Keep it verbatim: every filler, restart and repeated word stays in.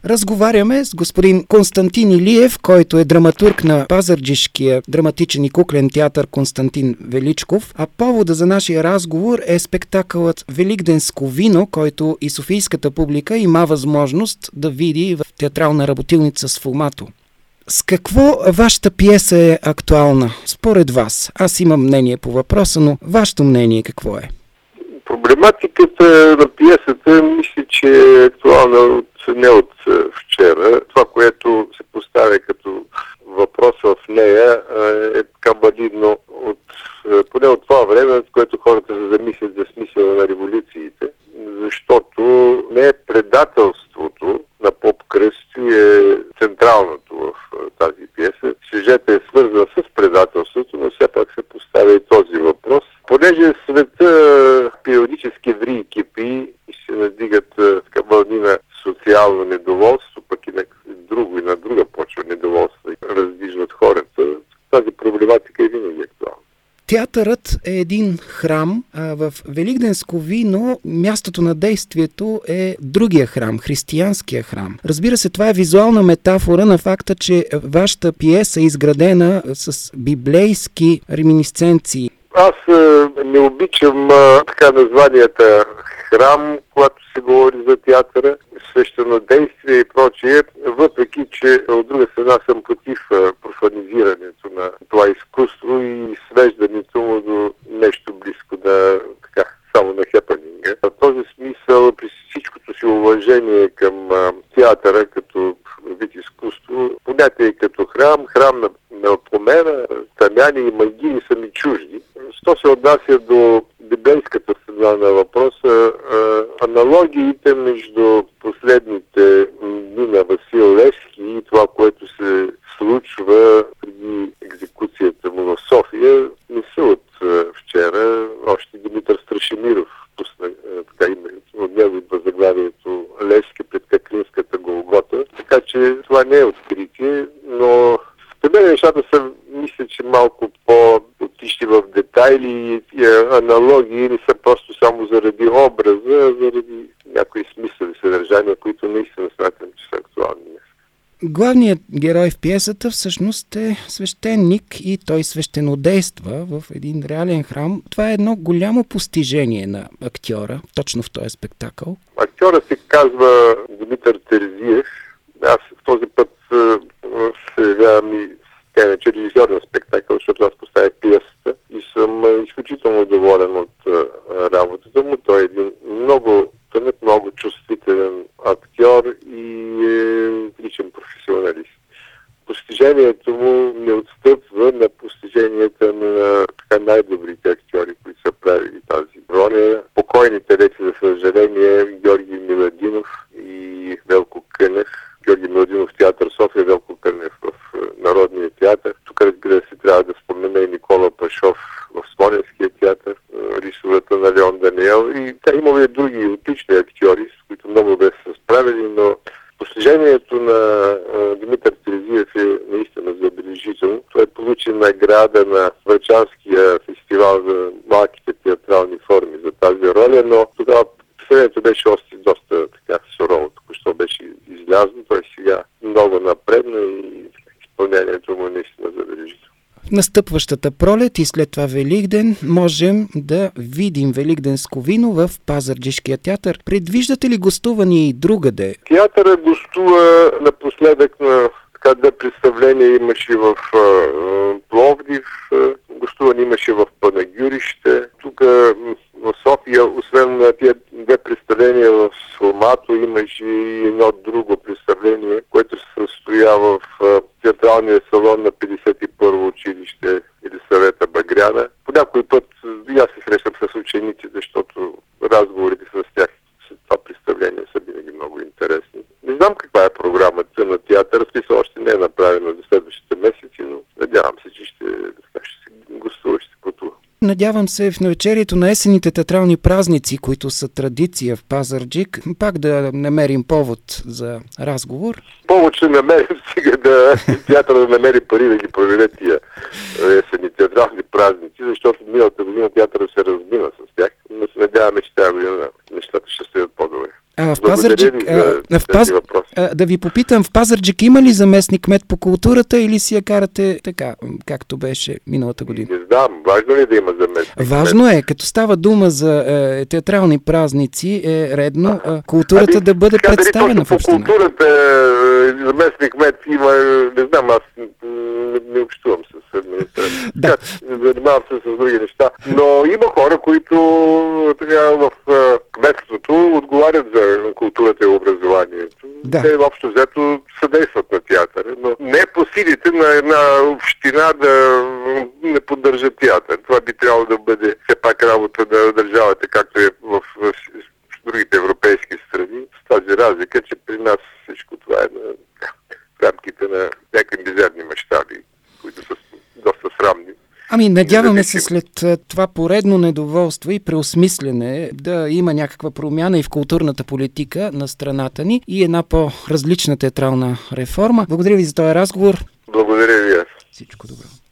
Разговаряме с господин Константин Илиев, който е драматург на пазарджишкия драматичен и куклен театър Константин Величков, а повода за нашия разговор е спектакълът Великденско вино, който и софийската публика има възможност да види в театрална работилница с Фумато. С какво вашата пиеса е актуална, според вас? Аз имам мнение по въпроса, но вашето мнение какво е? Проблематиката на пиесата мисля, че е актуална от, не от вчера. Това, което се поставя като въпрос в нея, е така валидно от, поне от това време, в което хората се замислят за смисъла на революциите, защото не е предателството на поп Кръстю е централното в тази пиеса. Сюжетът е свързан с предателството, но все пак се поставя и този въпрос. Понеже света периодически ври и кипи и се надигат така вълни на социално недоволство, пък и на друго и на друга почва недоволство и раздвижват хората, тази проблематика е винаги актуална. Театърът е един храм, а в Великденско вино мястото на действието е другия храм, християнския храм. Разбира се, това е визуална метафора на факта, че вашата пиеса е изградена с библейски реминисценции. Аз а, не обичам а, така названията храм, когато се говори за театъра, свещенодействие и прочие, въпреки че от друга страна съм против а, профанизирането на това изкуство и свеждането му до нещо близко да така, само на хепанинга. В този смисъл, при всичкото си уважение към а, театъра като вид изкуство, понятие като храм, храм на, на промена, тамяни и магии са ми чужди. Що се отнася до библейската страна на въпроса, аналогиите между последните дни на Васил Левски и това, което се случва преди екзекуцията му в София, не са от вчера. Още Димитър Страшимиров пусна така името, от него идва заглавието Левски пред Каклинската Голгота. Така че това не е откритие, но при мен нещата са, мисля, че малко по-отишли в детайли и аналогии не са просто само заради образа, а заради някои смислови съдържания, които наистина смятам, че са актуални. Главният герой в пиесата всъщност е свещеник и той свещенодейства в един реален храм. Това е едно голямо постижение на актьора, точно в този спектакъл. Актьора се казва Димитър Терзиев. Аз в този път се явявам и тя е режисьор на спектакъл, защото аз поставях пиесата и съм изключително доволен от работата му. Той е един много тънък, много чувствителен актьор и е личен професионалист. Постижението му не отстъпва на постиженията на така най-добрите актьори, които са правили тази роля. Покойните вече, за съжаление, Георги Миладинов и Велко Кънев. Георги Миладинов в театър София, Велко Кънев в Народния театър. Тук, разбира се, трябва да спомене и Никола Пашов в Смолянския театър, рисовата на Леон Даниел. И та имаме и други отлични актьори, с които много бе се справили, но постижението на Димитър Терзиев е наистина забележително. Той получи награда на Врачанския фестивал за малките театрални форми за тази роля, но тогава представлението беше още доста така сурово, току-що беше излязло. Той сега много напредна и изпълнението му е наистина забележително. В настъпващата пролет и след това Великден можем да видим Великденско вино в Пазарджишкия театър. Предвиждате ли гостувания и другаде? Театъра гостува напоследък на така две представления имаше в uh, Пловдив, uh, гостуване имаше в Панагюрище. Тук uh, в София, освен на тия две представления в Фумато, имаше и едно друго представление, което се състоя в uh, театралния салон на петдесет и първо училище или съвета Багряна. По някой път и аз се срещам с учениците, защото разговорите с тях с това представление са винаги много интересни. Не знам каква е програмата на театъра, смисъл още не е направена за следващите месеци, но надявам се, че ще, ще се гостува, ще се пътува. Надявам се в навечерието на есенните театрални празници, които са традиция в Пазарджик, пак да намерим повод за разговор. Повод ще намерим сега да театъра да намери пари да ги проведе тия есенни театрални празници, защото миналата година театъра се размина с тях, но се надяваме, че тази година нещата ще стоят по-добре. А, в Пазарджик, за, а, в Паз... а, да ви попитам, в Пазарджик има ли заместник кмет по културата или си я карате така, както беше миналата година? Не знам, важно ли да има заместник? Важно е, като става дума за е, театрални празници, е редно е, културата ами, да бъде така, представена в община. По културата заместник кмет има, не знам, аз не, не общувам с администрация. Да. Занимавам се с други неща. Но има хора, които така, в кметството отговарят за културата и образованието. Да. Те общо взето съдействат на театъра, но не по силите на една община да не поддържа театър. Това би трябвало да бъде все пак работа на държавата, както е в, в, в другите европейски страни. С тази разлика, че при нас всичко това е на в рамките на някакви мизерни мащаби, които са доста срамни. Ами, надяваме се след това поредно недоволство и преосмислене да има някаква промяна и в културната политика на страната ни и една по-различна театрална реформа. Благодаря ви за този разговор. Благодаря ви аз. Всичко добро.